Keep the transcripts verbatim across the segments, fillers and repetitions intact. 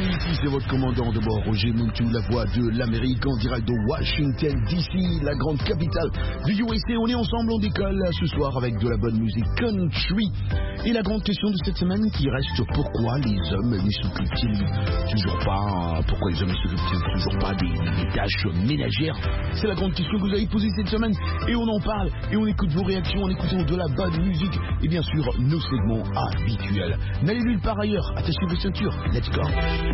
Ici c'est votre commandant de bord, Roger Muntu, la voix de l'Amérique en direct de Washington D C, la grande capitale du U S A. On est ensemble, on décolle ce soir avec de la bonne musique country. Et la grande question de cette semaine qui reste, pourquoi les hommes ne s'occupent-ils toujours pas, pourquoi les hommes ne s'occupent-ils toujours pas des, des tâches ménagères? C'est la grande question que vous avez posée cette semaine et on en parle et on écoute vos réactions en écoutant de la bonne musique et bien sûr nos segments habituels. N'allez nulle part ailleurs, attachez vos ceintures, let's go.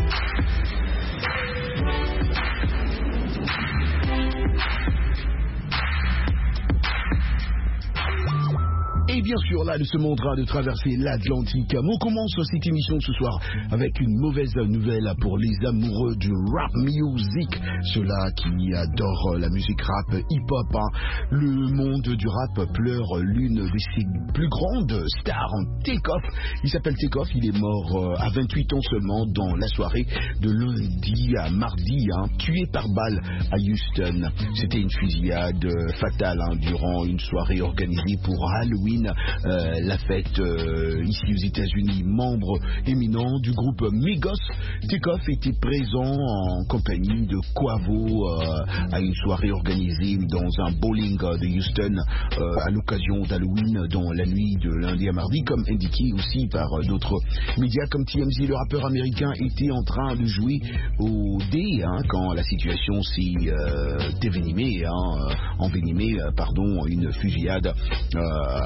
Et bien sûr, là, de ce mandra de traverser l'Atlantique. On commence cette émission ce soir avec une mauvaise nouvelle pour les amoureux du rap music. Ceux-là qui adorent la musique rap hip-hop. Hein. Le monde du rap pleure l'une de ses plus grandes stars, Takeoff. Il s'appelle Takeoff, il est mort à vingt-huit ans seulement dans la soirée de lundi à mardi, hein, tué par balle à Houston. C'était une fusillade fatale hein, durant une soirée organisée pour Halloween. Euh, la fête euh, ici aux États-Unis, membre éminent du groupe Migos. Takeoff était présent en compagnie de Quavo euh, à une soirée organisée dans un bowling de Houston euh, à l'occasion d'Halloween dans la nuit de lundi à mardi, comme indiqué aussi par d'autres médias comme T M Z. Le rappeur américain était en train de jouer au dé hein, quand la situation s'est euh, dévenimée, hein, envenimée, pardon, une fusillade euh,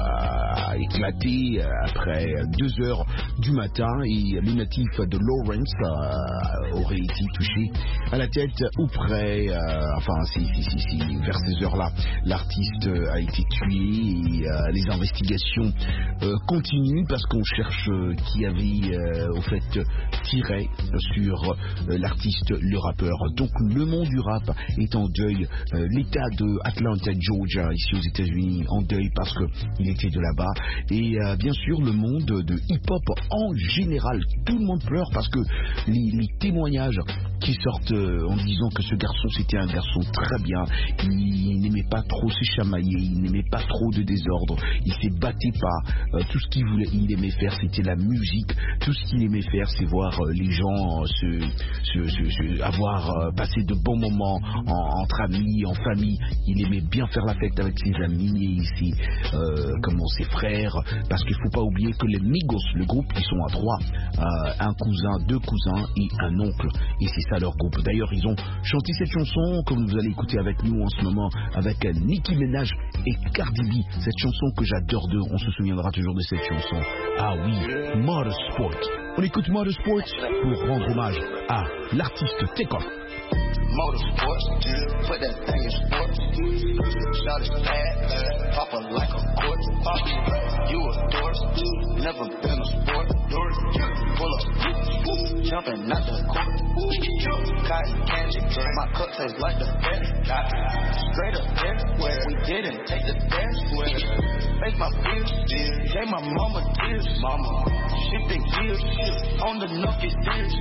a éclaté après deux heures du matin et les natifs de Lawrence euh, auraient été touchés à la tête ou près, euh, enfin si, si, si, si, vers ces heures-là, l'artiste a été tué et euh, les investigations euh, continuent parce qu'on cherche euh, qui avait euh, au fait tiré sur euh, l'artiste, le rappeur. Donc le monde du rap est en deuil, euh, l'état de Atlanta, Georgia, ici aux États-Unis, en deuil parce qu'il était de là-bas. Et euh, bien sûr le monde de hip-hop en général, tout le monde pleure parce que les, les témoignages qui sortent euh, en disant que ce garçon c'était un garçon très bien, il n'aimait pas trop se chamailler, il n'aimait pas trop de désordre, il s'est battu pas, euh, tout ce qu'il voulait, il aimait faire c'était la musique, tout ce qu'il aimait faire c'est voir euh, les gens euh, se, se, se, se avoir euh, passé de bons moments en, entre amis, en famille, il aimait bien faire la fête avec ses amis et ses, euh, comment, ses frères, parce qu'il ne faut pas oublier que les Migos, le groupe, ils sont à trois, euh, un cousin, deux cousins et un oncle, et c'est ça leur groupe. D'ailleurs ils ont chanté cette chanson comme vous allez écouter avec nous en ce moment avec Nicki Minaj et Cardi B, cette chanson que j'adore d'eux, on se souviendra toujours de cette chanson. Ah oui, Motorsport. On écoute Motorsport pour rendre hommage à l'artiste Takeoff. Motorsports, put that thing in sports. Shot it bad, pop her like a court. You a dork, never been a sport. Pull up, jumping out the court. Cotton candy, my cup tastes like the best. Straight up everywhere, we didn't take the test. Make my bills, gave my mama tears. Mama, she think years, on the nucky stairs.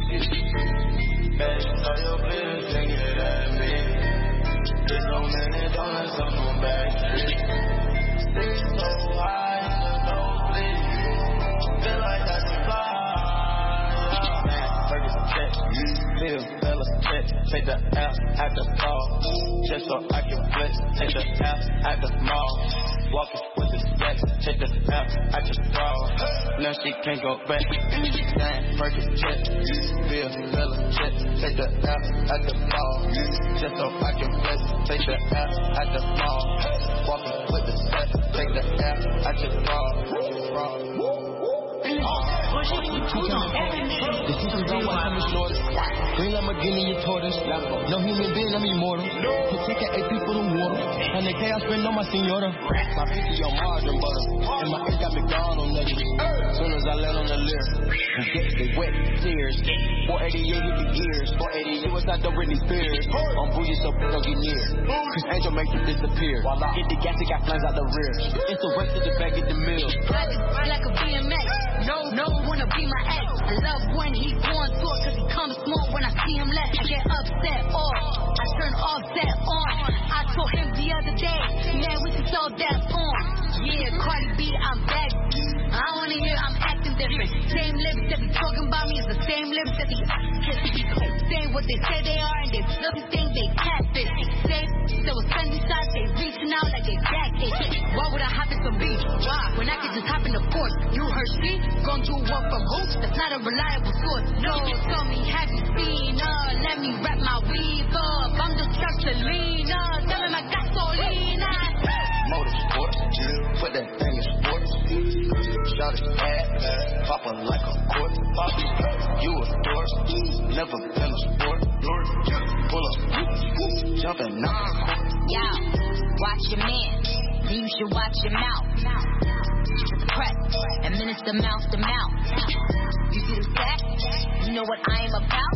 Best of your business, take it at me. There's no minute, don't let someone back. Stay so high in the nosebleed. Feel like I can fly. Fergus check, feel fella check. Take the L at the ball, just so I can flex. Take the L at the mall. Walking with the step, take the L at the ball. Now she can't go back. Damn, Fergus check, feel fella check. Take the L at the ball, just so I can flex. Take the L at the mall. Walking with the step, take the L at the ball. The teachers don't want I'm shorter. Green Lamborghini, you tortoise. No human being, I'm immortal. Put ticket A P for the water. And the K I spend on my senora. My pizza, your margarine butter. And my ink got McDonald's on nuggets. Soon as I land on the lyric, we get the wet tears. four eighty-eight hit the gears. four eighty-eight was not the Britney Spears. I'm bougie, so don't get near. Chris Angel makes it disappear. Get the gas, it got flames out the rear. It's the rest of the bag at the mill. Like a B M X. No, no, wanna be my ex. I love when he going through cause he comes small when I see him left. I get upset off. I turn offset on. I told him the other day, man, we can sell that on. Yeah, Cardi B, I'm back. I wanna hear I'm acting different. Same lips that be talking about me is the same lips that be kissing. what they say they are, and they still think they catfish. Say there was sunny shots, they reaching out like they jacket. Why would I hop in some beach? Why? When I could just hop in the Porsche. You heard she gon' do what from who? That's not a reliable source. No, tell me, have you seen her? Let me wrap my weave up. I'm just Selena. Tell him I got Solina. Motorsports, put that thing in sports. Shot it bad, pop her like a court. You a dork, never been a sport. Pull up, jumping out the court. Yo, watch your man, then you should watch your mouth. Press, administer mouth to mouth. You see the stats? You know what I am about?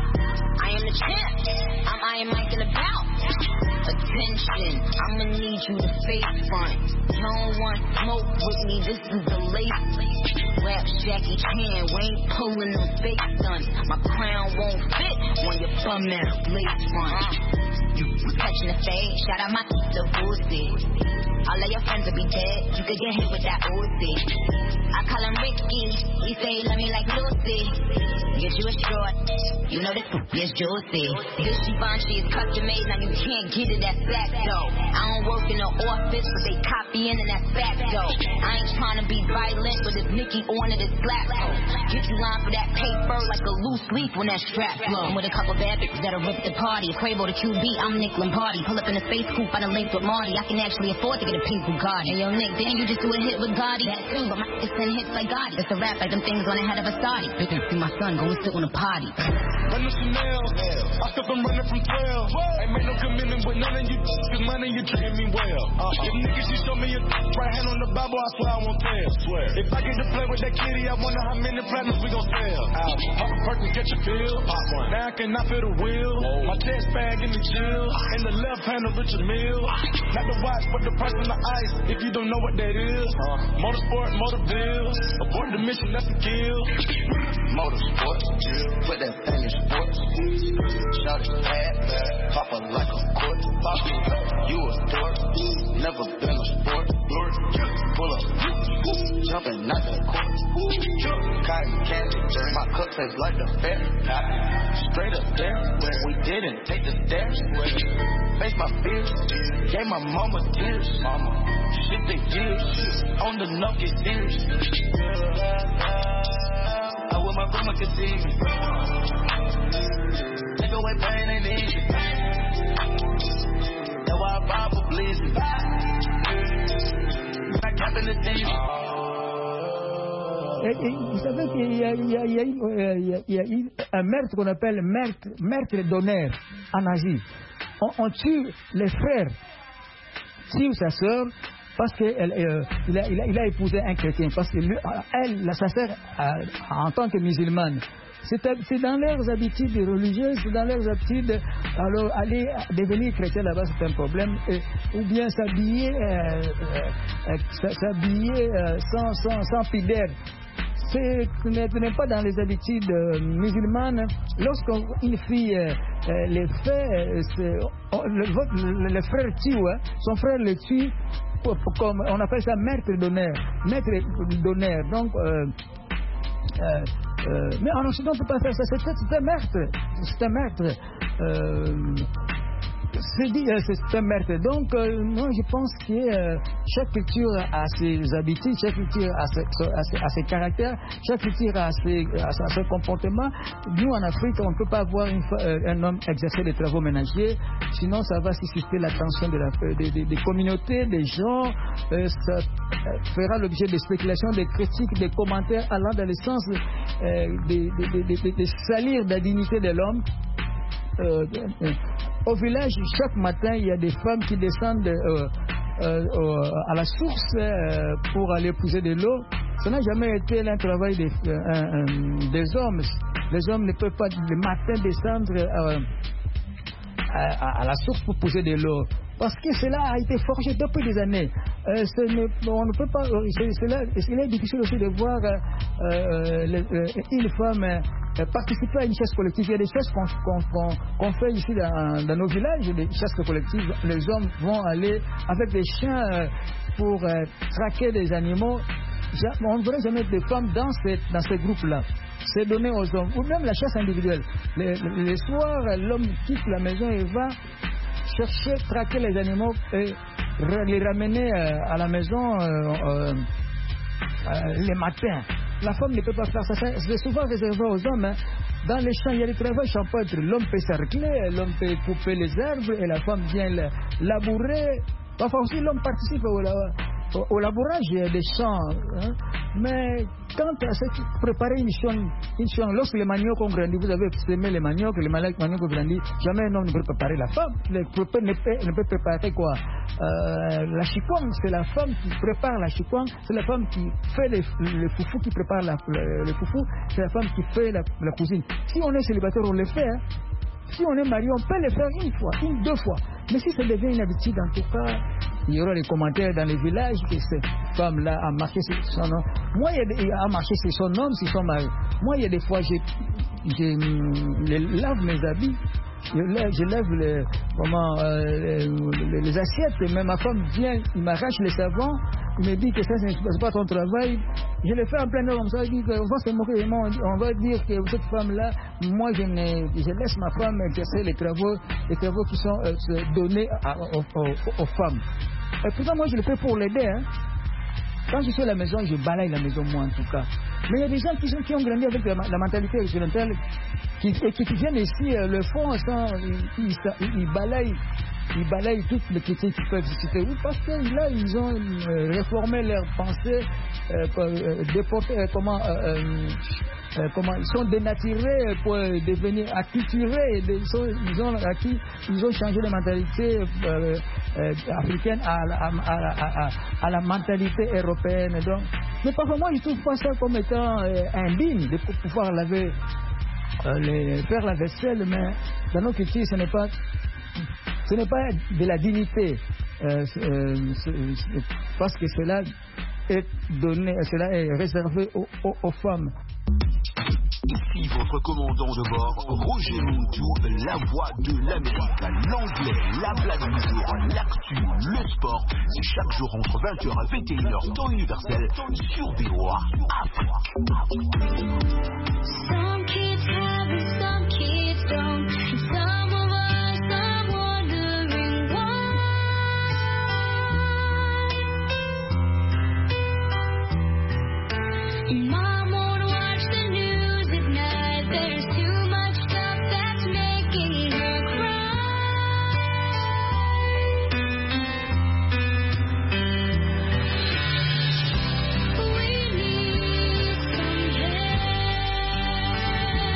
I am the champ. I'm Iron Mike in the bout. Attention, I'ma need you to face front. You don't want smoke with me, this is the lace. Rap Jackie Chan, we ain't pulling no fake stunts. My crown won't fit when your bum ass lace front. You touching the fade, shout out my sister Boosie. All of your friends will be dead, you could get hit with that Uzi. I call him Ricky, he say he love me like Lucy. Get you a short, you know this is juicy. This Givenchy is custom made, now you can't get it at Black though. I don't work in the office, but they copying and that's fact though. I ain't trying to be violent, but if Nicki on it, it's black though. Get you line for that paper like a loose leaf when that strap flow. I'm with a couple bad bitches that'll rip the party. Quavo the Q B, I'm Nick Lombardi. Pull up in a space coupe, I done linked with Marty. I can actually afford to get a pink Bugatti. Hey yo Nick, didn't you just do a hit with Gotti? That too, but my is ten hits like Gotti. It's a rap like them things on the head of a Saudi. They can see my son go and sit on a potty. Run the Chanel, I stop them running from twelve. Ain't made no commitment with none of you, cause money you treating me well. Uh-uh. If niggas you show me a right hand on the Bible, I swear I won't tell. Swear. If I get to play with that kitty, I wonder how many platinums we gon' sell. Pop a perk and catch a pill. Pop one. Now I cannot feel the wheel. Whoa. My chest bag in the chill. In the left hand of Richard Mill. Not the watch, but the price on the ice. If you don't know what that is. Uh, motorsport, motor bills. Abort the mission, that's a kill. Motorsport, put that thing in sports. Shot it bad, pop her like a court. You a dork, never been a sport. Pull up, jumping out the court. Cotton candy, my cup tastes like the fair. Straight up there, we didn't take the stairs. Face my fears, gave my mama tears. Mama, shit they did, on the knuckle serious. I want my grandma to see me. Take away pain ain't easy. That's why I buy for blizzard. I cap in the team. Et, et, vous savez qu'il y a, il y a, il y a, il y a, il y a une, un meurtre qu'on appelle meurtre, meurtre d'honneur en Asie. On, on tue les frères, tue sa sœur parce qu'il euh, il a, il a, il a épousé un chrétien. Parce que lui, elle, sa sœur, euh, en tant que musulmane, c'est, c'est dans leurs habitudes religieuses, c'est dans leurs habitudes. Alors, aller devenir chrétien là-bas, c'est un problème. Et, ou bien s'habiller, euh, euh, s'habiller euh, sans, sans, sans pudeur. Ce n'est pas dans les habitudes euh, musulmanes. Lorsqu'une fille euh, euh, les fait, euh, on, le, le, le frère tue, hein, son frère le tue, pour, pour, comme on appelle ça maître d'honneur. Maître d'honneur. Donc, euh, euh, euh, mais en Occident, on ne peut pas faire ça. C'est, c'est un meurtre. C'est un meurtre. Euh, C'est, dit, c'est un meurtre. Donc, euh, moi, je pense que euh, chaque culture a ses habitudes, chaque culture a ses, a ses, a ses caractères, chaque culture a ses, a ses comportements. Nous, en Afrique, on ne peut pas voir une, euh, un homme exercer des travaux ménagers, sinon ça va susciter l'attention de la, des, des, des communautés, des gens. Euh, ça euh, fera l'objet de spéculations, de critiques, de commentaires allant dans le sens euh, de, de, de, de, de salir la dignité de l'homme. Euh, euh, au village, chaque matin, il y a des femmes qui descendent euh, euh, euh, à la source euh, pour aller puiser de l'eau. Ça n'a jamais été un travail des, euh, euh, des hommes. Les hommes ne peuvent pas le matin descendre euh, à, à la source pour puiser de l'eau. Parce que cela a été forgé depuis des années. Euh, ce ne, on ne peut pas. C'est, c'est là, il est difficile aussi de voir euh, les, euh, une femme euh, participer à une chasse collective. Il y a des choses qu'on, qu'on, qu'on, qu'on fait ici dans, dans nos villages, des chasses collectives. Les hommes vont aller avec des chiens euh, pour euh, traquer des animaux. on ne verrait jamais de femmes dans, cette, dans ces groupes-là. C'est donné aux hommes. Ou même la chasse individuelle. Les, les, les soirs, l'homme quitte la maison et va chercher, traquer les animaux et les ramener à la maison euh, euh, euh, les matins. La femme ne peut pas faire ça. C'est souvent réservé aux hommes. Hein. Dans les champs, il y a des travaux champêtres. L'homme peut cercler, l'homme peut couper les herbes et la femme vient labourer. Parfois aussi, l'homme participe au, au, au labourage des champs. Hein. Mais quant à ce qui préparer une chambre, une chambre, lorsque les maniocs ont grandi, vous avez semé les maniocs, les maniocs ont grandi, jamais un homme ne peut préparer la femme. Le prophète ne peut, ne peut préparer quoi euh, la chikwang, c'est la femme qui prépare la chikwang, c'est la femme qui fait le, le foufou, qui prépare la, le, le foufou, c'est la femme qui fait la, la cuisine. Si on est célibataire, on le fait. Hein. Si on est marié, on peut le faire une fois, une, deux fois. Mais si ça devient une habitude, en tout cas, il y aura des commentaires dans les villages que cette femme-là a marqué son nom. Moi, il y a, a marqué son nom, c'est son mari. Moi, il y a des fois, je, je, je lave mes habits, je lève, je lève les, comment, euh, les, les assiettes, mais ma femme vient, il m'arrache le savon, il me dit que ça, c'est pas ton travail. Je le fais en plein air comme ça, il dit qu'on va se moquer, on va dire que cette femme-là, moi, je, ne, je laisse ma femme exercer les travaux, les travaux qui sont euh, donnés à, aux, aux, aux femmes. Et pourtant, moi, je le fais pour l'aider. Hein. Quand je suis à la maison, je balaye la maison, moi, en tout cas. Mais il y a des gens qui, sont, qui ont grandi avec la, la mentalité occidentale, qui, et qui, qui viennent ici, euh, le font, sans, ils, ils, ils balayent. Ils balayent toutes les critiques qu'ils peuvent citer. Oui, parce que là, ils ont euh, réformé leur pensée, euh, euh, déporté, euh, comment, euh, euh, comment, ils sont dénaturés pour devenir acculturés. Ils, sont, ils, ont acquis, ils ont changé de mentalité euh, euh, africaine à, à, à, à, à la mentalité européenne. Donc, mais parfois, moi, je trouve pas ça comme étant euh, indigne de pouvoir laver, euh, les, faire la vaisselle, mais dans nos cultures, ce n'est pas. Ce n'est pas de la dignité, euh, euh, parce que cela est donné, cela est réservé aux, aux, aux femmes. Ici votre commandant de bord, Roger Montou, la voix de l'Amérique, l'anglais, la blague du jour, l'actu, le sport. C'est chaque jour entre vingt heures et vingt et une heures, temps universel, sur B O A Afrique. Some kids have it, some kids don't. Some of us are wondering why. Mom won't watch the news at night. There's too much stuff that's making her cry. We need some help.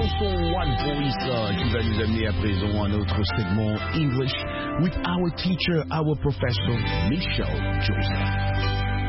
chanson One Voice euh, qui va nous amener à présent à notre segment English with our teacher, our professor, Michelle Joseph.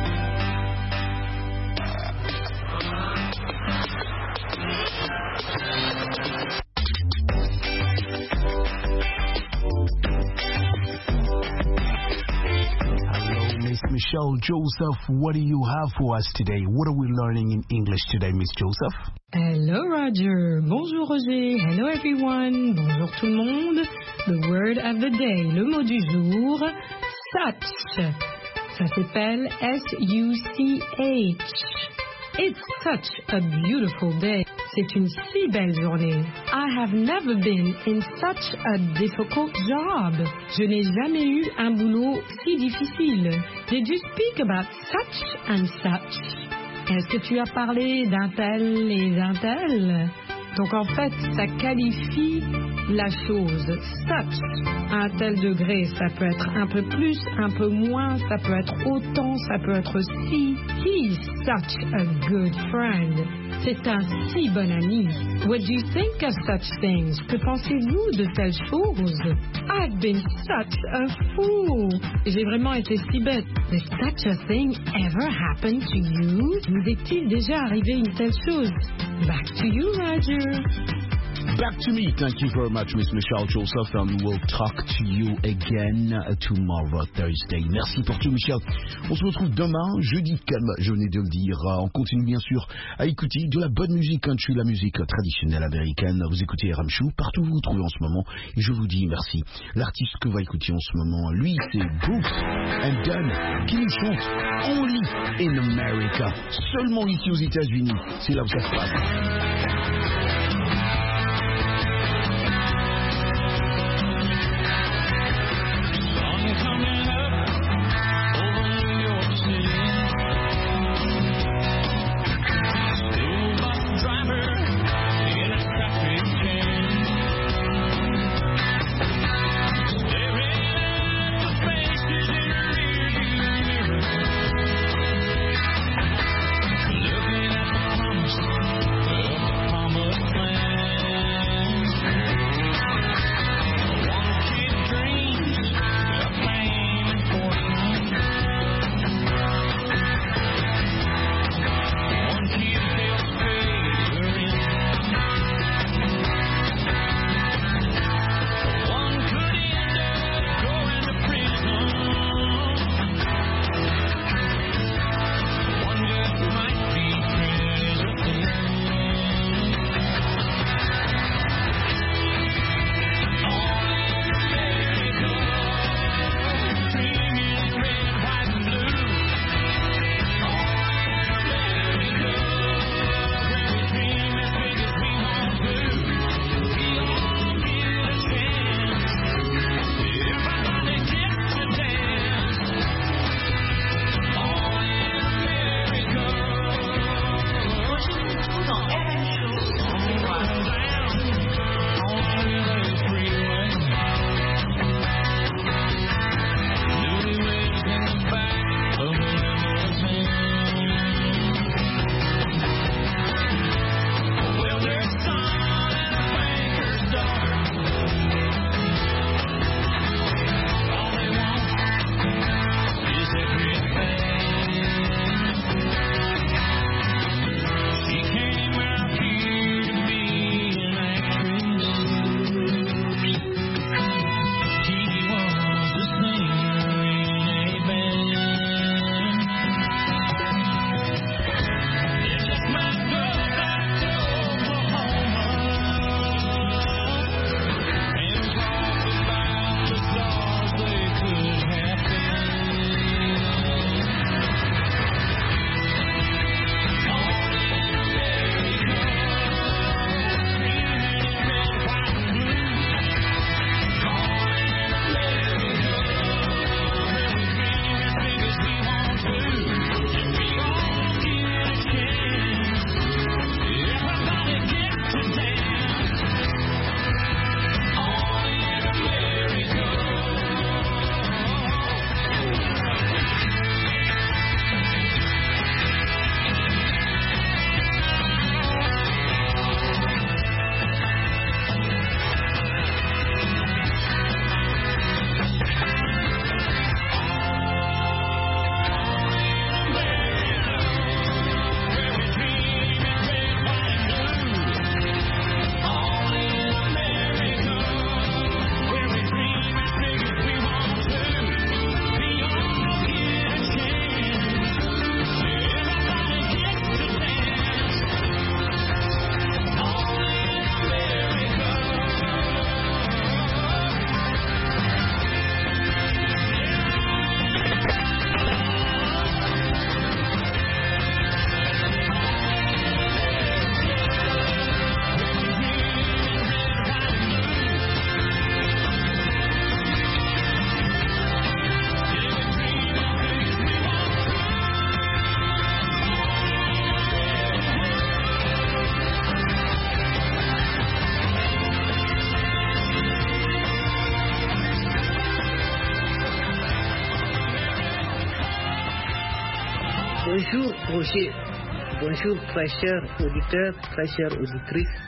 Michelle Joseph, what do you have for us today? What are we learning in English today, Miss Joseph? Hello, Roger. Bonjour, Roger. Hello, everyone. Bonjour, tout le monde. The word of the day, le mot du jour, such. Ça s'appelle S U C H. It's such a beautiful day. C'est une si belle journée. I have never been in such a difficult job. Je n'ai jamais eu un boulot si difficile. Did you speak about such and such? Est-ce que tu as parlé d'un tel et d'un tel? Donc en fait, ça qualifie la chose. Such, à un tel degré, ça peut être un peu plus, un peu moins, ça peut être autant, ça peut être si. He's such a good friend. C'est un si bon ami. What do you think of such things? Que pensez-vous de telles choses? I've been such a fool. J'ai vraiment été si bête. Did such a thing ever happen to you? Vous est-il déjà arrivé une telle chose? Back to you, Roger. Back to me. Thank you very much, Miss Michelle Joseph, and we'll talk to you again tomorrow, Thursday. Merci pour tout, Michel. On se retrouve demain, jeudi, comme je venais de le dire. On continue bien sûr à écouter de la bonne musique country, la musique traditionnelle américaine. Vous écoutez Ramchou, partout où vous vous trouvez en ce moment. Et je vous dis merci. L'artiste que va écouter en ce moment, lui, c'est Brooks and Dunn, qui nous chante Only in America. Seulement ici aux États-Unis. C'est là où ça se passe. Looking at the promise of the Bonjour Roger, bonjour très chers auditeurs, très chères auditrices.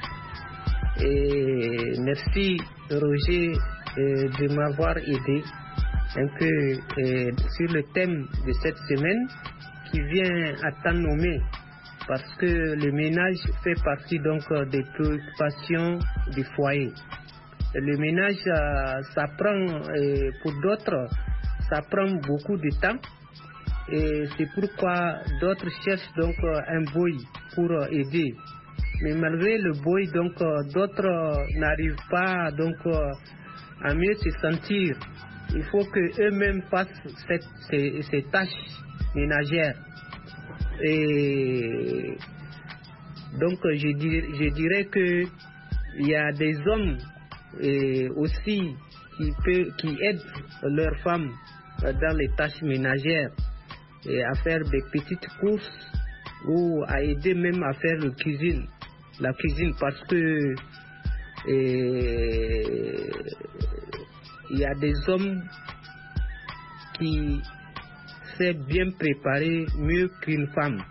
Et merci Roger euh, de m'avoir aidé un peu euh, sur le thème de cette semaine qui vient à temps nommé, parce que le ménage fait partie donc des préoccupations du foyer. Le ménage, euh, ça prend, euh, pour d'autres, ça prend beaucoup de temps. Et c'est pourquoi d'autres cherchent donc un boy pour aider. Mais malgré le boy, donc d'autres n'arrivent pas donc à mieux se sentir. Il faut que eux-mêmes fassent cette, ces, ces tâches ménagères. Et donc je dirais, je dirais que il y a des hommes et aussi qui peut, qui aident leurs femmes dans les tâches ménagères, et à faire des petites courses ou à aider même à faire la cuisine, la cuisine parce que il y a des hommes qui savent bien préparer mieux qu'une femme.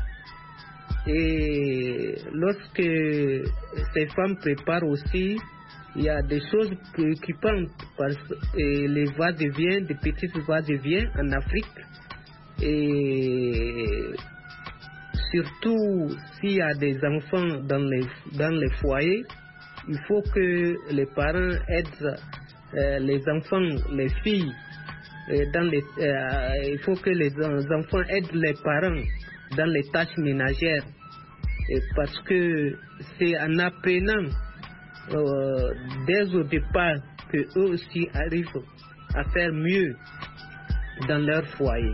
Et lorsque ces femmes préparent aussi, il y a des choses préoccupantes parce que les va-et-vient, des petites va-et-vient en Afrique. Et surtout s'il y a des enfants dans les, dans les foyers, il faut que les parents aident euh, les enfants, les filles, euh, dans les, euh, il faut que les enfants aident les parents dans les tâches ménagères. Et parce que c'est en apprenant euh, dès au départ que eux aussi arrivent à faire mieux dans leur foyer.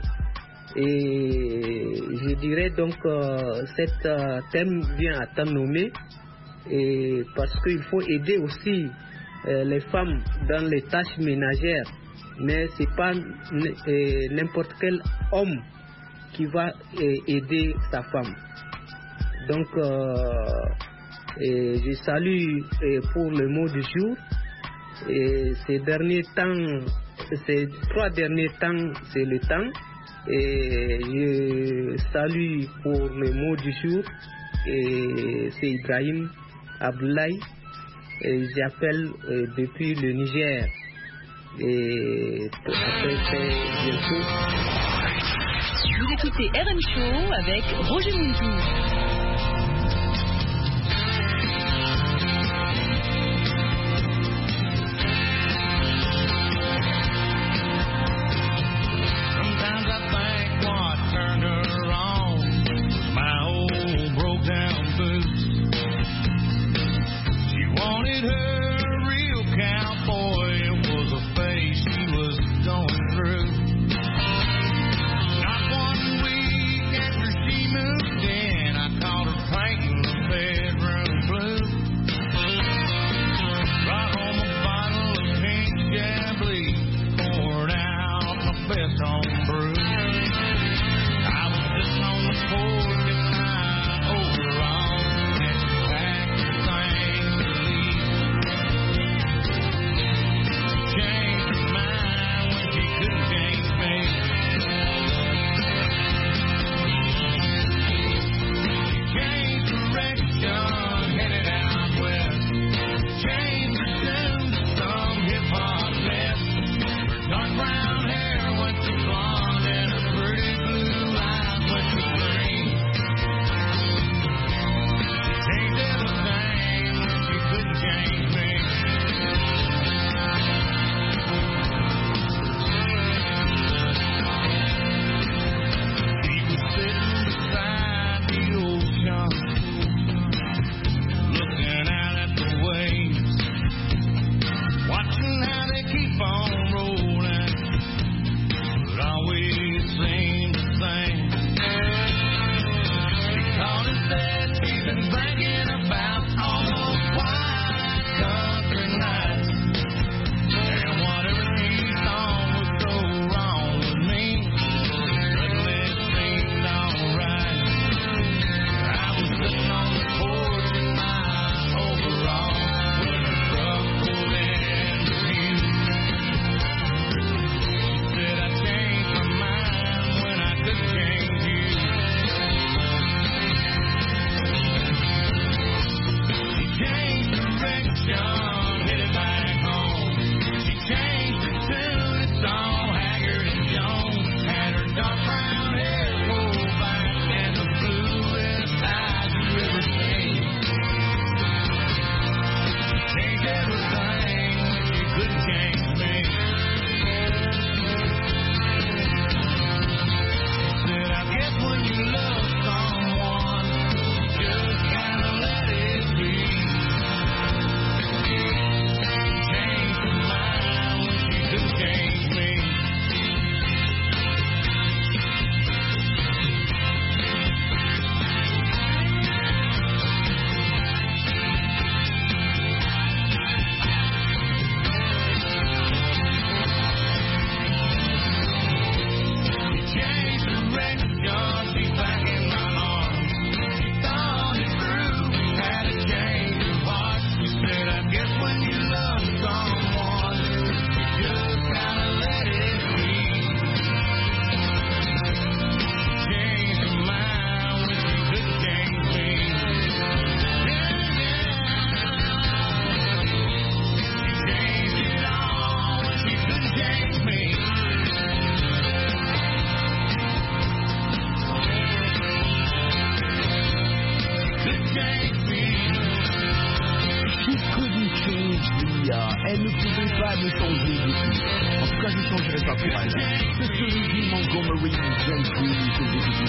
Et je dirais donc euh, cet euh, thème vient à temps nommé, et parce qu'il faut aider aussi euh, les femmes dans les tâches ménagères, mais c'est pas euh, n'importe quel homme qui va euh, aider sa femme. Donc euh, et je salue euh, pour le mot du jour. Et ces derniers temps, ces trois derniers temps, c'est le temps. Et je salue pour le mot du jour, et c'est Ibrahim Abdoulaye, et j'appelle euh, depuis le Niger. Et après c'est bientôt. Vous écoutez R M Show avec Roger Muntou. Not one week after she moved in, I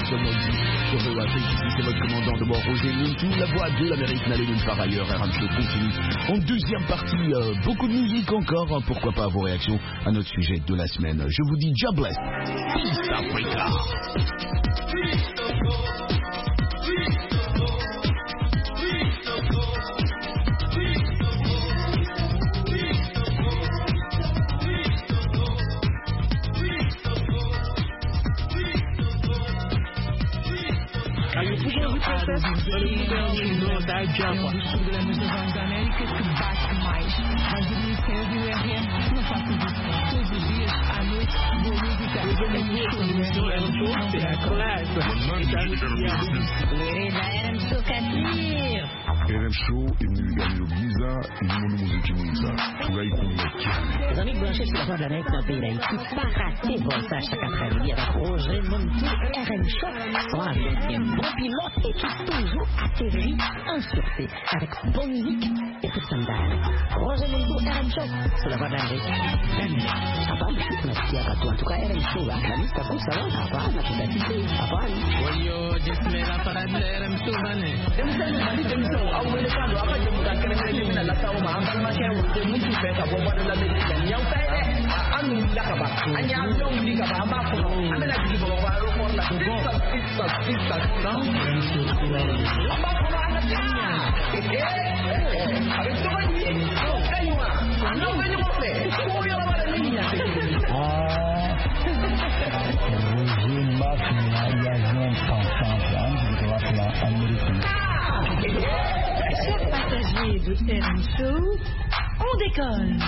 Moïse sur V O A T. Ici, c'est votre commandant de bord, Roger Muntu, la voix de l'Amérique n'allait nulle part ailleurs. R M Show continue. En deuxième partie, euh, beaucoup de musique encore. Hein, pourquoi pas vos réactions à notre sujet de la semaine. Je vous dis, God bless. Peace Africa. R M Show imulingana bwiza irimo n'umuziki mwiza turayikunda cyane. Les amis branchés sur la voie de l'Amérique dans le pays d'Haïti, pas rater Voltage chaque après-midi avec Roger Muntu et R M Show. Soit avec un bon pilote et qui toujours atterrit en sûreté avec bonne musique et tout standard. Roger Muntu et R M Show sur la voie de l'Amérique. L'Amérique. Apa, merci à toi. En tout cas, R M Show, la famille, t'as comme ça, apa, na tout à fait. Apa, Oyo, jismela para R M Show, bane. Awele kando apa je muda kene kene mina la tawo ma ambal ma kene wo mutu fe ka bo wala la be ni yaw tay de anu la ka ba anya no ndi ka ba ba ko amela di bo ba ro ko la sista sista sista sound amba ko ana tinya eh ave to ba ni kaiwa no be ni mo fe ko yo ba la niña ah Roger Mafia ya non ensemble hein de la plan américaine. Chers passagers de R M Show, on décolle.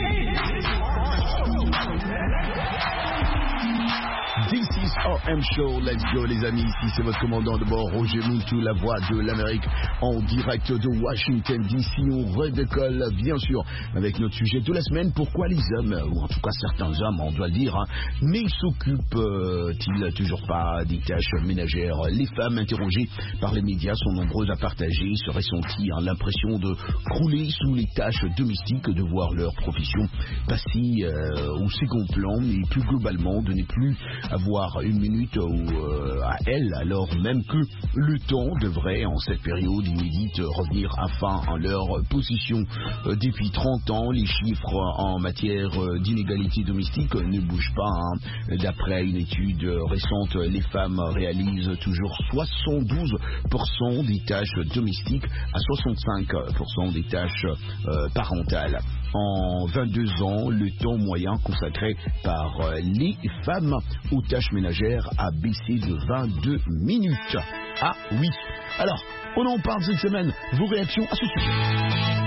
This is R M Show, let's go les amis, ici c'est votre commandant de bord Roger Muntu, la voix de l'Amérique en direct de Washington D C. On redécolle bien sûr avec notre sujet de la semaine. Pourquoi les hommes, ou en tout cas certains hommes on doit le dire, hein, mais s'occupent-ils toujours pas des tâches ménagères? Les femmes interrogées par les médias sont nombreuses à partager ce ressenti, hein, l'impression de crouler sous les tâches domestiques, de voir leur profession passer euh, au second plan, mais plus globalement de ne plus avoir une minute où, euh, à elle, alors même que le temps devrait, en cette période inédite, revenir enfin en leur position. Euh, depuis trente ans, les chiffres en matière d'inégalité domestique ne bougent pas. Hein. D'après une étude récente, les femmes réalisent toujours soixante-douze pour cent des tâches domestiques à soixante-cinq pour cent des tâches euh, parentales. En vingt-deux ans, le temps moyen consacré par les femmes aux tâches ménagères a baissé de vingt-deux minutes. Ah oui. Alors, on en parle cette semaine. Vos réactions à ce sujet.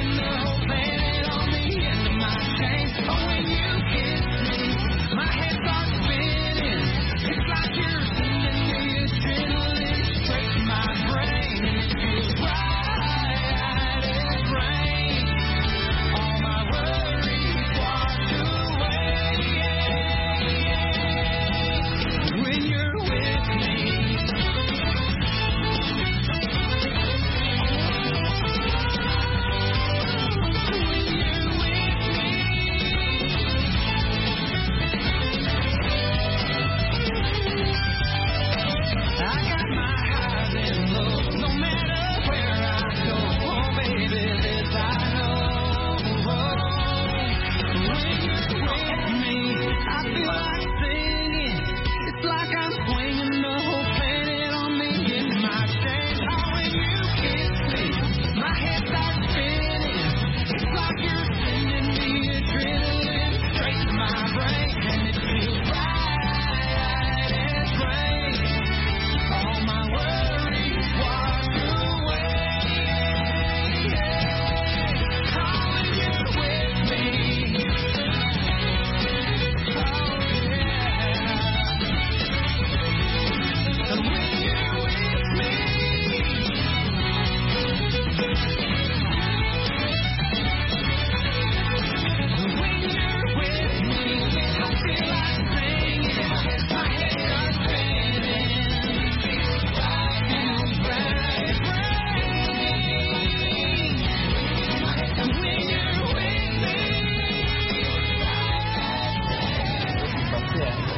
My head's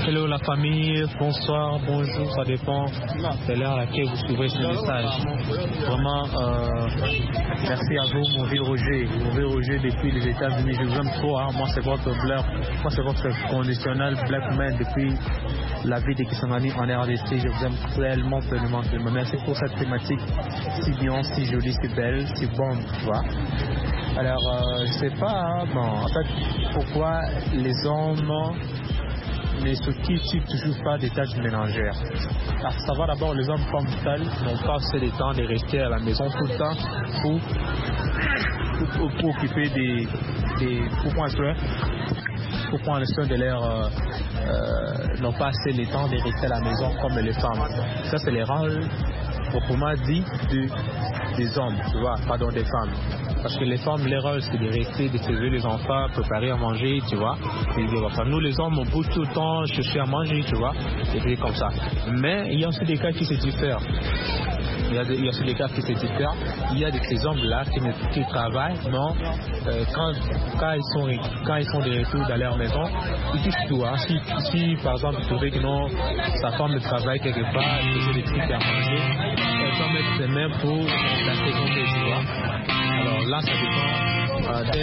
Hello la famille, bonsoir, bonjour, ça dépend de l'heure à laquelle vous suivez ce message. Vraiment, euh, merci à vous, mon vieux Roger. Mon vieux Roger depuis les États-Unis, je vous aime trop. Hein. Moi, c'est votre black, moi c'est votre conditionnel black man depuis la vie de Kisangani en R D C. Je vous aime tellement, tellement, tellement. Merci pour cette thématique si bien, si jolie, si belle, si bonne, tu vois. Alors, euh, je sais pas, hein, bon, en fait, pourquoi les hommes ne s'occupent toujours pas des tâches ménagères. À savoir d'abord, les hommes comme tels n'ont pas assez de temps de rester à la maison tout le temps pour, pour, pour occuper des, des pour prendre soin, pour prendre soin de leur euh, euh, n'ont pas assez le temps de rester à la maison comme les femmes. Ça, c'est les rôles proprement dit de, des hommes, tu vois, pardon, des femmes. Parce que les femmes, leur rôle, c'est de rester, de servir les enfants, préparer à manger, tu vois. Et nous, les hommes, on bouge tout le temps, chercher à manger, tu vois. Et puis comme ça. Mais il y a aussi des cas qui se diffèrent. Il y a, des, il y a aussi des cas qui se diffèrent. Il y a des, ces hommes-là qui, qui travaillent, non, euh, quand, quand, ils sont, quand ils sont de retour dans leur maison, ils touchent tout. Hein. Si, si, par exemple, vous trouvez que non, sa femme travaille quelque part, elle fait des trucs à manger, elle doit mettre ses mains pour la féconder, tu vois. Alors là, ça dépend euh, d'un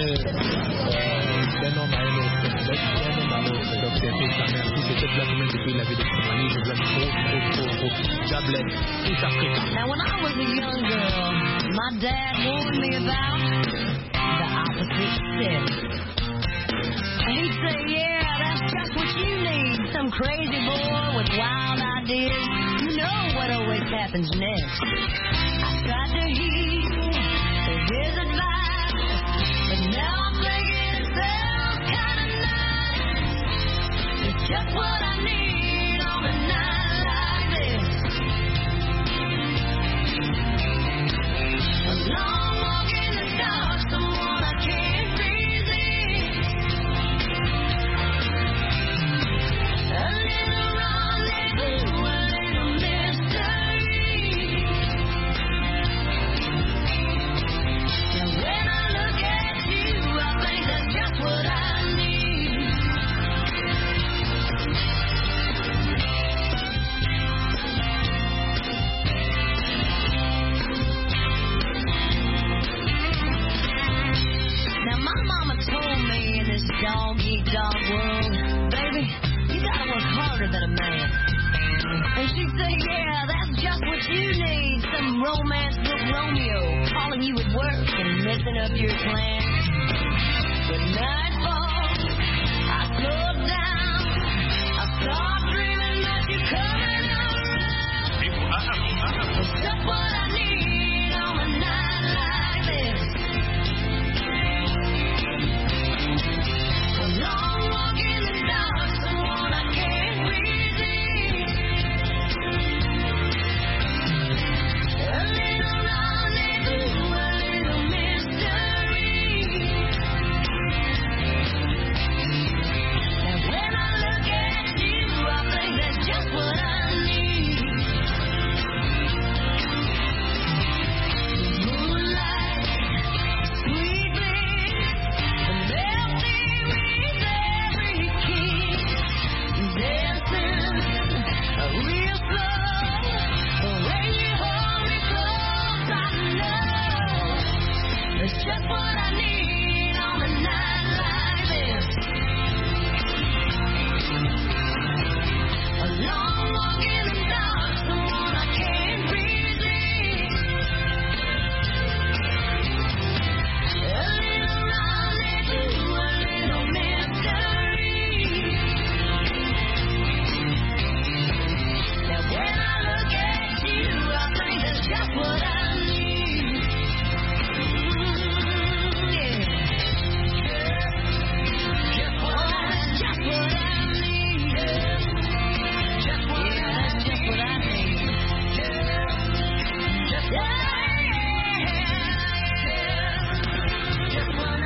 euh, homme à un autre. D'un homme à l'autre. Donc c'est un peu ça. Merci, c'était Black Man depuis la vie de Kimani. Je vous aime trop, trop, trop, trop. Jablek, East Africa. Now when I was a young girl, my dad warned me about the opposite sex. He'd say, yeah, that's just what you need. Some crazy boy with wild ideas. You know what always happens next. I tried to heed his advice, but now I'm thinking it sounds kind of nice. It's just what I need on a night like this. A long walk in the dark, someone I can't resist. A little rendezvous, a little mystery. When I look at you, I think that's just what I need. Now my mama told me in this dog-eat-dog world, baby, you gotta work harder than a man. And she said, yeah, that's just what you need. Some romance book Romeo calling you at work and messing up your plans. But nightfall, I slow down. I start dreaming that you're coming around. It's just what I need on a night like this. A long walk in the dark, someone I can't resist. A little rendezvous, a little mystery. And when I look at you, I think that's just what I need. The moonlight, sweet bliss, the melody with every kiss. Dancing real slow, when you hold me close, I know it's just what I need on a night like this. A long walk in the dark, someone I can't resist. A little rendezvous, a little mystery. Now when I look at you, I think that's just what I need. Mm, yeah. Just what I, just what I need. Just what I, just what I need. Just what I, just what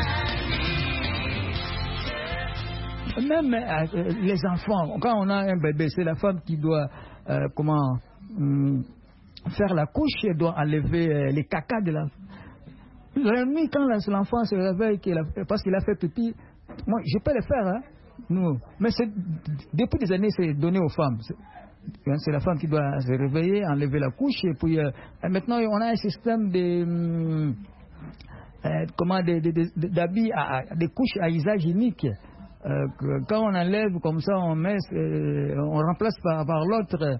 I need. Même euh, les enfants, quand on a un bébé, c'est la femme qui doit euh, comment hum, faire la couche, elle doit enlever euh, les cacas de l'enfant. La nuit, quand l'enfant se réveille, qu'il a, parce qu'il a fait pipi, moi je peux le faire, hein. nous. Mais c'est, depuis des années, c'est donné aux femmes. C'est, c'est la femme qui doit se réveiller, enlever la couche. Et puis, euh, maintenant, on a un système de, euh, comment, de, de, de, d'habits, à, à, des couches à usage unique. Euh, quand on enlève comme ça, on met, euh, on remplace par, par l'autre.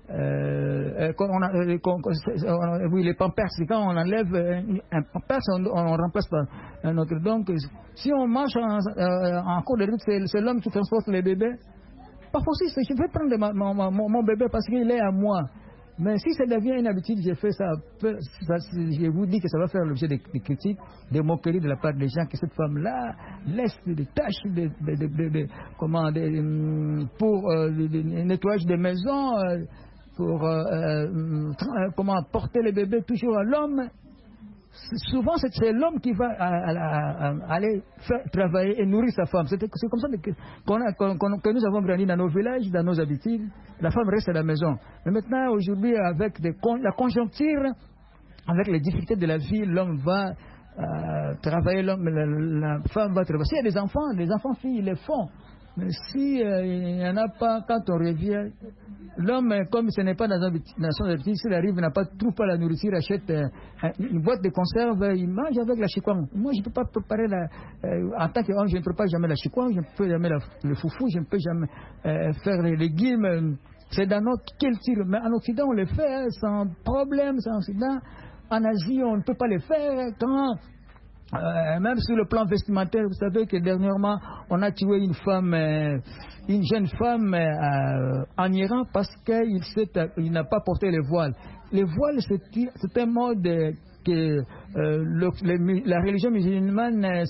Euh, on a, euh, on, oui, les pampers, c'est quand on enlève un, un pampers, on, on remplace par un autre. Donc, si on marche en, euh, en cours de route, c'est, c'est l'homme qui transporte les bébés. Pas possible, je vais prendre ma, ma, mon, mon bébé parce qu'il est à moi. Mais si ça devient une habitude, j'ai fait ça, ça, je vous dis que ça va faire l'objet de, de critiques, de moqueries de la part des gens, que cette femme-là laisse des tâches de, de, de, de, de, comment, de, pour euh, le nettoyage des maisons, euh, pour euh, euh, comment porter les bébés toujours à l'homme. Souvent, c'est, c'est l'homme qui va à, à, à, aller faire, travailler et nourrir sa femme. C'est, c'est comme ça que, qu'on a, qu'on, que nous avons grandi dans nos villages, dans nos habitudes. La femme reste à la maison. Mais maintenant, aujourd'hui, avec des, la conjoncture, avec les difficultés de la vie, l'homme va euh, travailler, l'homme, la, la femme va travailler. S'il y a des enfants, les enfants filles, ils les font. Mais si euh, il n'y en a pas, quand on revient, l'homme, comme ce n'est pas dans, un, dans son habitude, s'il arrive, il n'a pas, trouve pas la nourriture, achète euh, une boîte de conserve, il mange avec la chikwang. Moi, je ne peux pas préparer la... Euh, en tant qu'homme, je ne prépare jamais la chikwang, je ne peux jamais la, le foufou, je ne peux jamais euh, faire les légumes. C'est dans notre culture. Mais en Occident, on le fait hein, sans problème, sans incident. En Asie, on ne peut pas le faire quand... Euh, même sur le plan vestimentaire, vous savez que dernièrement, on a tué une femme, euh, une jeune femme euh, en Iran parce qu'il il n'a pas porté le voile. Le voile, c'est, c'est un mode que euh, le, le, la religion musulmane euh,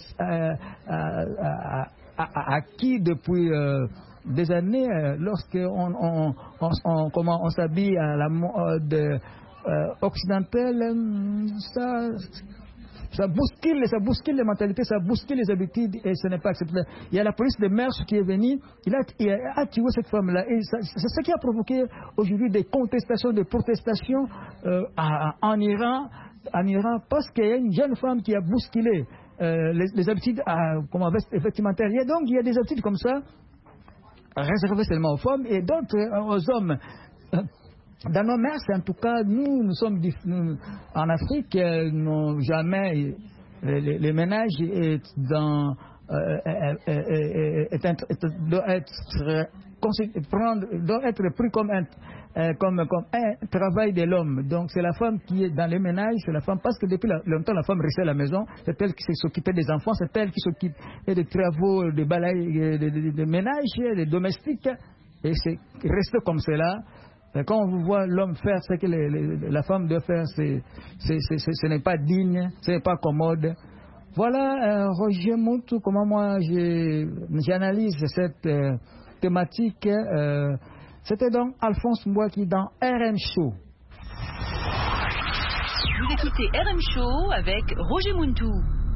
a, a, a acquis depuis euh, des années, euh, lorsqu'on on, on, on, comment on s'habille à la mode euh, occidentale, ça... Ça bouscule, ça bouscule les mentalités, ça bouscule les habitudes et ce n'est pas acceptable. Il y a la police de Mers qui est venue, il a, il a tué cette femme-là. Et ça, c'est ce qui a provoqué aujourd'hui des contestations, des protestations euh, à, en Iran, en Iran, parce qu'il y a une jeune femme qui a bousculé euh, les, les habitudes à, comment, vestimentaires. Il y a donc il y a des habitudes comme ça, réservées seulement aux femmes et d'autres euh, aux hommes. Dans nos mers, en tout cas, nous, nous sommes nous, en Afrique, euh, nous, jamais les, les ménages est dans, euh, est, est, est, est, doit être prendre, doit être pris comme un, euh, comme, comme un travail de l'homme. Donc c'est la femme qui est dans les ménages, c'est la femme parce que depuis la, longtemps la femme restait à la maison, c'est elle qui s'occupait des enfants, c'est elle qui s'occupe des travaux, des balayages, des, des, des, des ménages, des domestiques, et c'est resté comme cela. Quand on voit l'homme faire ce que les, les, la femme doit faire, c'est, c'est, c'est, c'est, ce n'est pas digne, ce n'est pas commode. Voilà, euh, Roger Moutou, comment moi j'ai, j'analyse cette euh, thématique. Euh, c'était donc Alphonse Mbouaki dans R M Show. Vous écoutez R M Show avec Roger Moutou.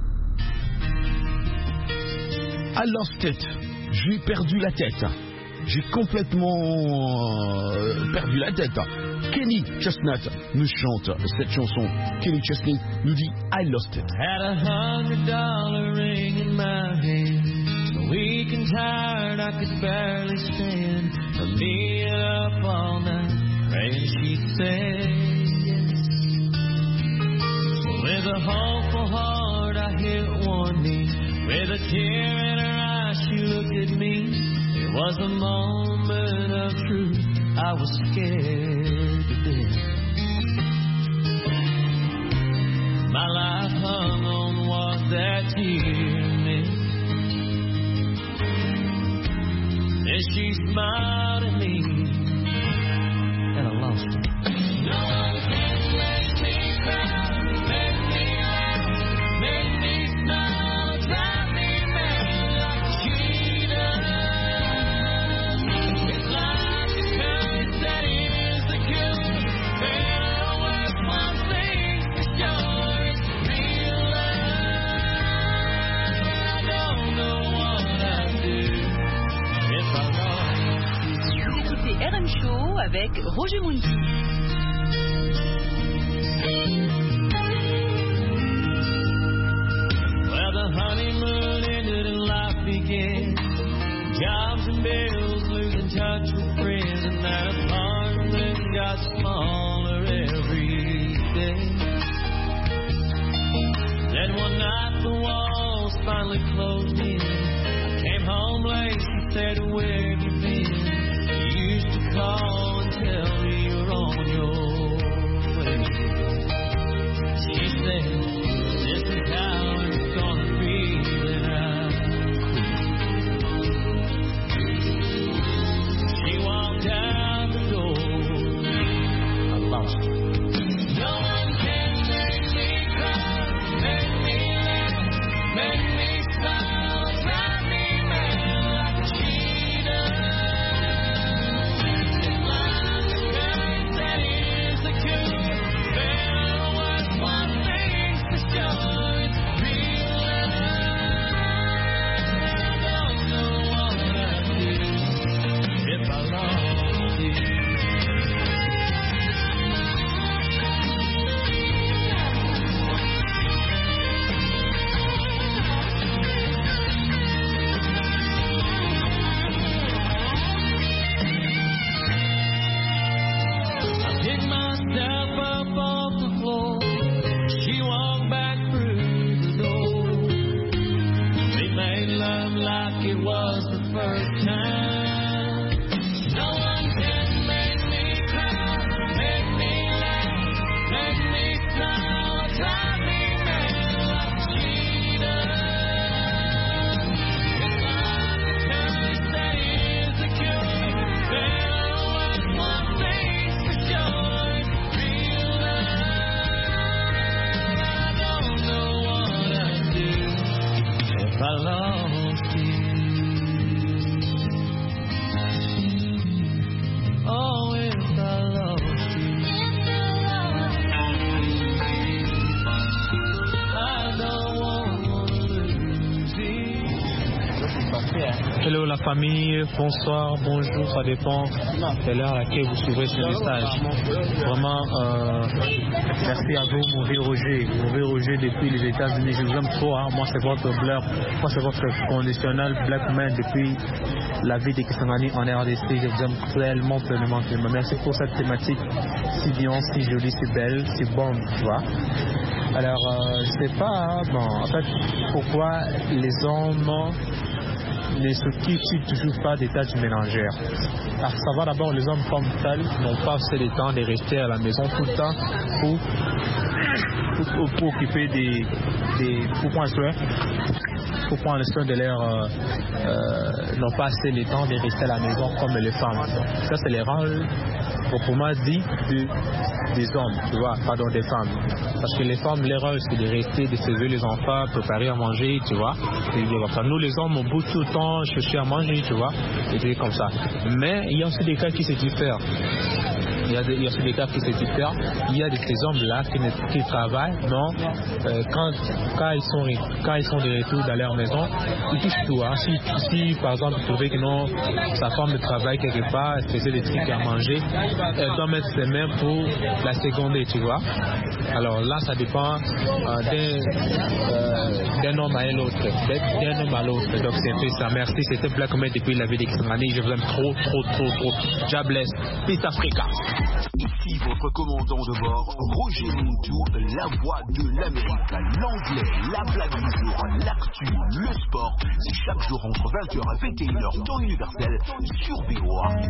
I lost it. J'ai perdu la tête. J'ai complètement euh, perdu la tête. Kenny Chestnut nous chante cette chanson. Kenny Chestnut nous dit I lost it. Had a hundred dollar ring in my hand. So weak and tired I could barely stand. I laid up all night praying she'd say yes. With a hopeful heart I hit one knee. With a tear in her eye she looked at me. It was a moment of truth, I was scared to death. My life hung on what that tear meant. Then she smiled at me, and I lost her. No one can make me cry, make me laugh, make me smile, drive me mad like she does. R M Show avec Roger Moutou. Well, the honeymoon ended and life began. your friends, and that apartment got smaller every day. Then one night the walls finally closed in. I came home late, she said, where have you been? You used to call and tell me you're on your way. She said, this is how it's gonna be when I quit. She walked out the door. I lost her. No one can make me cry, make me laugh, make me smile, drive me mad like she does. It's like a curse that is the cure. Better or worse, one thing's for sure, it's real love. I don't know what I'd do if I lost you. I picked myself up off the floor. She walked back through the door. We made love like it was the first time. No one can make me cry, make me laugh, make me smile, drive me mad like she does. It's like a curse that is the cure. Better or worse, one thing's for sure, it's real love. I don't know what I'd do if I lost you. Oh, if I lost you. I don't want to lose you. Hello la famille, bonsoir, bonjour, ça dépend de l'heure à laquelle vous suivez ce message. Vraiment, euh, merci à vous, mon vieux Roger. Mon vieux Roger depuis les États-Unis, je vous aime trop. Hein. Moi, c'est votre blur, moi, c'est votre conditionnel black man depuis la vie des Kisangani en R D C. Je vous aime tellement, pleinement, tellement. Merci pour cette thématique si bien, si jolie, si belle, si bonne, tu vois. Alors, euh, je sais pas, hein, bon, en fait, pourquoi les hommes ne s'occupent toujours pas des tâches ménagères. À savoir d'abord, les hommes comme tels n'ont pas assez de temps de rester à la maison tout le temps pour, pour, pour occuper des, des pour prendre soin, pour prendre soin de leur euh, euh, n'ont pas assez de temps de rester à la maison comme les femmes. Ça c'est les rôles proprement dit de, des hommes, tu vois, pardon, des femmes. Parce que les femmes, leur rôle, c'est de rester, de servir les enfants, préparer à manger, tu vois. Et nous, les hommes, on bouge tout le temps, chercher à manger, tu vois. Et c'est comme ça. Mais il y a aussi des cas qui se diffèrent. Il y a, des, il y a aussi des cas qui se diffèrent. Il y a de ces hommes-là qui, ne, qui travaillent, non, euh, quand, quand, ils sont, quand ils sont de retour dans leur maison, ils touchent tout. Hein. Si, si, par exemple, ils trouvaient que non, sa femme de travail quelque part, elle faisait des trucs à manger, elle doit mettre ses mains pour la seconder, tu vois. Alors là, ça dépend euh, d'un, euh, d'un homme à l'autre, d'un homme à l'autre. Donc c'est un peu ça. Merci, c'était Black Man depuis la vie des Kisangani. Je vous aime trop, trop, trop, trop. God bless. Peace Africa. Ici votre commandant de bord, Roger Muntu, la voix de l'Amérique, l'anglais, la blague du jour, l'actu, le sport. C'est chaque jour entre vingt heures et vingt et une heures temps universel sur V O A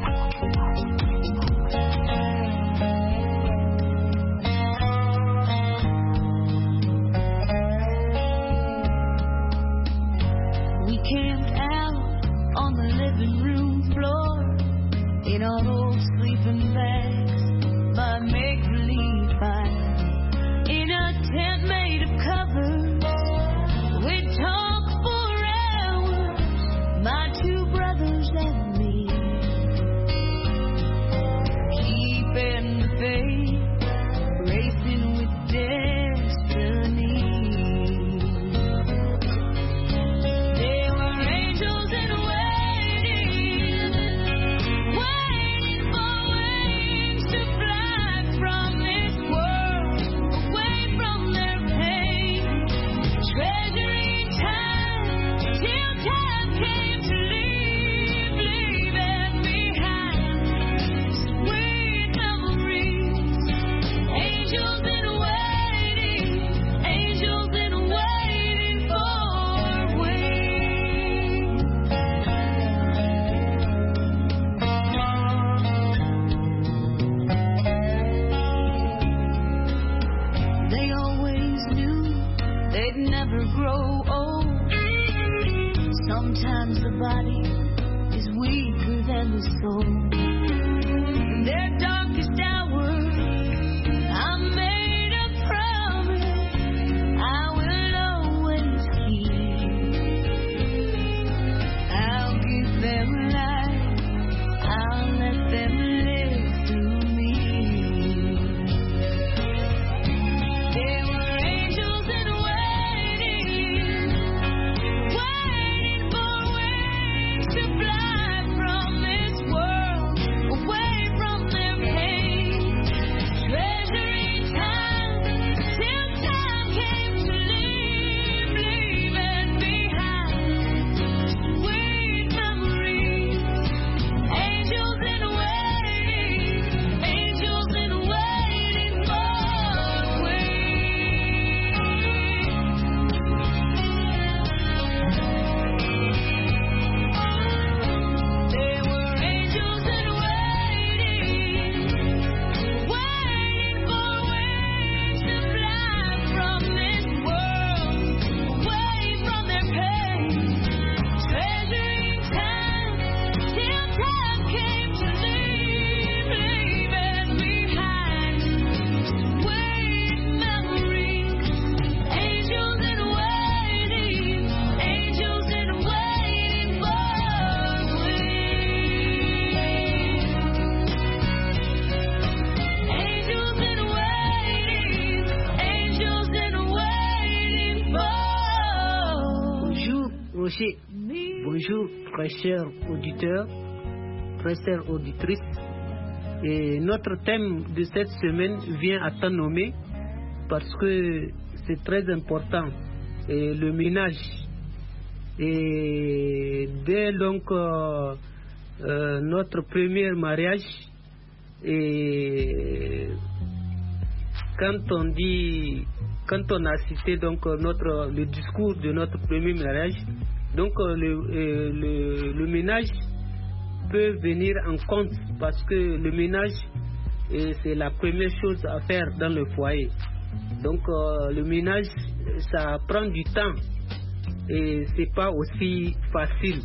We camped out on the living room floor in our old sleeping bags by make-believe fire in a tent made of covers. We'd talk for hours, my two brothers and me, keeping the faith, racing with destiny. There were angels in waiting, waiting for wings to fly from this soul. In their darkest hour, I made a promise I will always keep. I'll give them life, I'll let them live through me. There were angels in waiting, waiting for wings to fly from this world, away from their pain, treasuring time till time came to leave, leaving behind sweet memories. Angels in waiting, angels in waiting for wings. There were angels in waiting, waiting for wings to fly from this world, away from their pain, treasuring time till time came to leave, leaving behind sweet memories. Angels in waiting, angels in waiting for Angels in waiting, angels in waiting for. Bonjour Roger, bonjour très chers auditeurs, très chères auditrices. Et notre thème de cette semaine vient à temps nommé parce que c'est très important. Et le ménage. Et dès donc euh, euh, notre premier mariage, et quand on dit, quand on a cité donc notre le discours de notre premier mariage, donc euh, le, euh, le le ménage peut venir en compte parce que le ménage euh, c'est la première chose à faire dans le foyer. Donc euh, le ménage ça prend du temps et c'est pas aussi facile.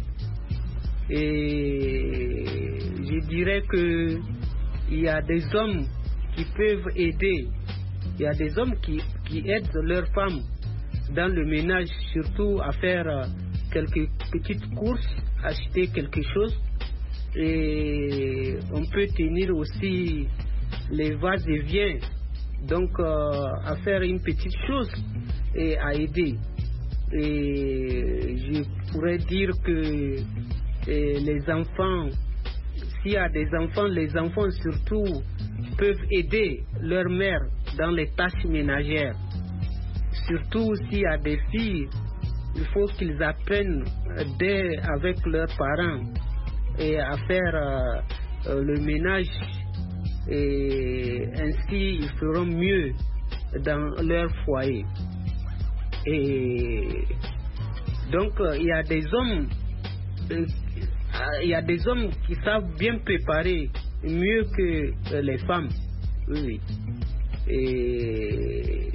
Et je dirais que il y a des hommes qui peuvent aider. Il y a des hommes qui, qui aident leurs femmes dans le ménage, surtout à faire euh, quelques petites courses, acheter quelque chose. Et on peut tenir aussi les vas et viens, donc euh, à faire une petite chose et à aider. Et je pourrais dire que et les enfants, s'il y a des enfants, les enfants surtout peuvent aider leur mère dans les tâches ménagères. Surtout s'il y a des filles, il faut qu'ils apprennent dès avec leurs parents et à faire euh, euh, le ménage, et ainsi ils feront mieux dans leur foyer. Et donc euh, il y a des hommes euh, il y a des hommes qui savent bien préparer mieux que euh, les femmes. Oui. Et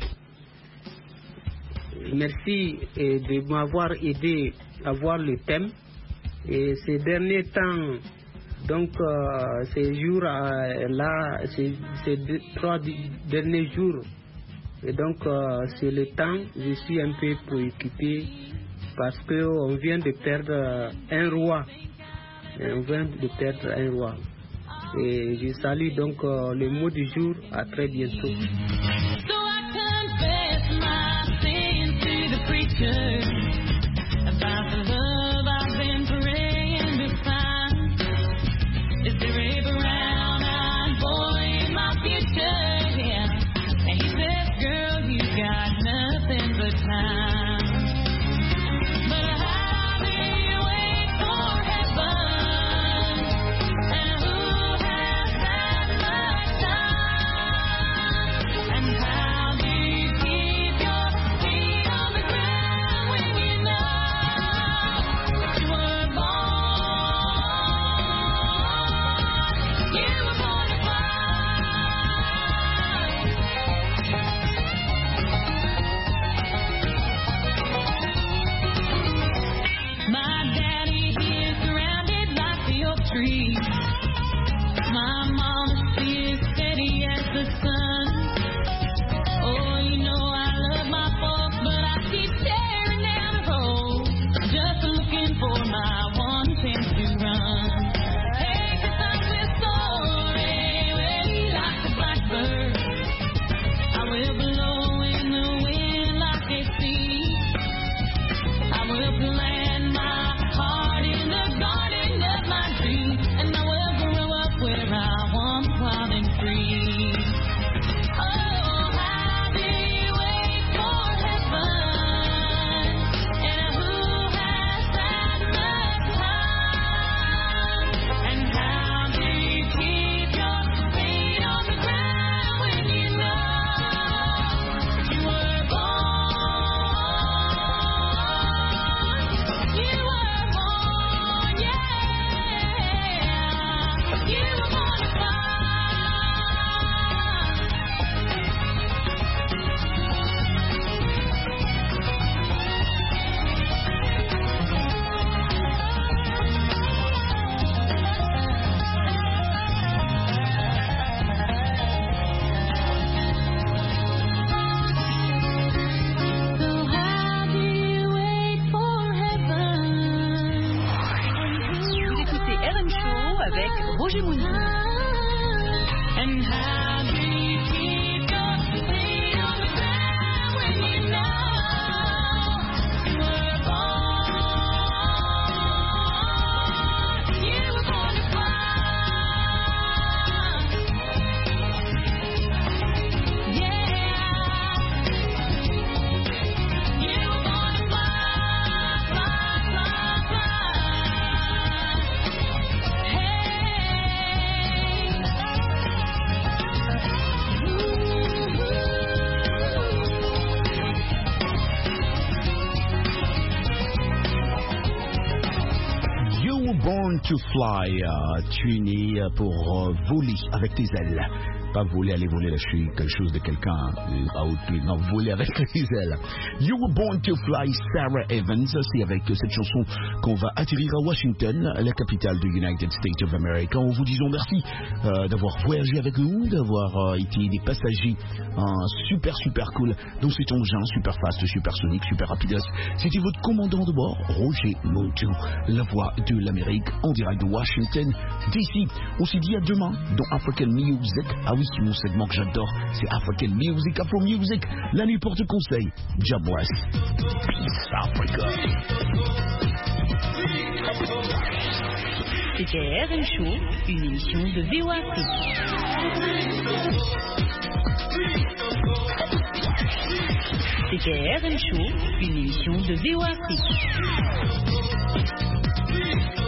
merci et de m'avoir aidé à voir le thème. Et ces derniers temps, donc euh, ces jours euh, là, ces, ces deux, trois derniers jours, et donc euh, c'est le temps, je suis un peu préoccupé parce qu'on vient de perdre un roi. On vient de perdre un roi. Et je salue donc euh, le mot du jour. À très bientôt. And My mama, she is steady as the sun. Oh, you know I love my folks, but I keep staring down the road, just looking for my one chance to run. Hey, 'cause I'm with sorry, way like a blackbird. I will blow in the wind like a sea. I will plant my heart in the garden of my dreams, and I will grow up where I once wild and free. Oh, how do you wait for heaven? And who has that much time? And how do you keep your feet on the ground when you know you were born? You were born, yeah. You were born to fly. So how do you wait for heaven? Vous écoutez R M Show avec Roger Mountou. And how do you keep your feet on the ground when you know you were born? You were born to fly. Yeah. You were born to fly, fly, fly, fly. You were born to fly. Euh, tu es né pour euh, voler avec tes ailes. Pas voler, aller voler la cheville, quelque chose de quelqu'un. euh, out- Non, voler avec les ailes. You were born to fly, Sarah Evans. C'est avec cette chanson qu'on va atterrir à Washington, la capitale du United States of America. En vous disant merci euh, d'avoir voyagé avec nous, d'avoir euh, été des passagers euh, super super cool dans cet engin super fast, super sonique, super rapidos. C'était votre commandant de bord, Roger Mountou, la voix de l'Amérique en direct de Washington D C. On se dit à demain dans African Music. Ah oui, mon segment que j'adore, c'est African Music, Afro Music. La nuit porte conseil. God bless. Peace, Africa. C'était R M Show, une émission de V O Afrique. C'était R M Show, une émission de V O Afrique.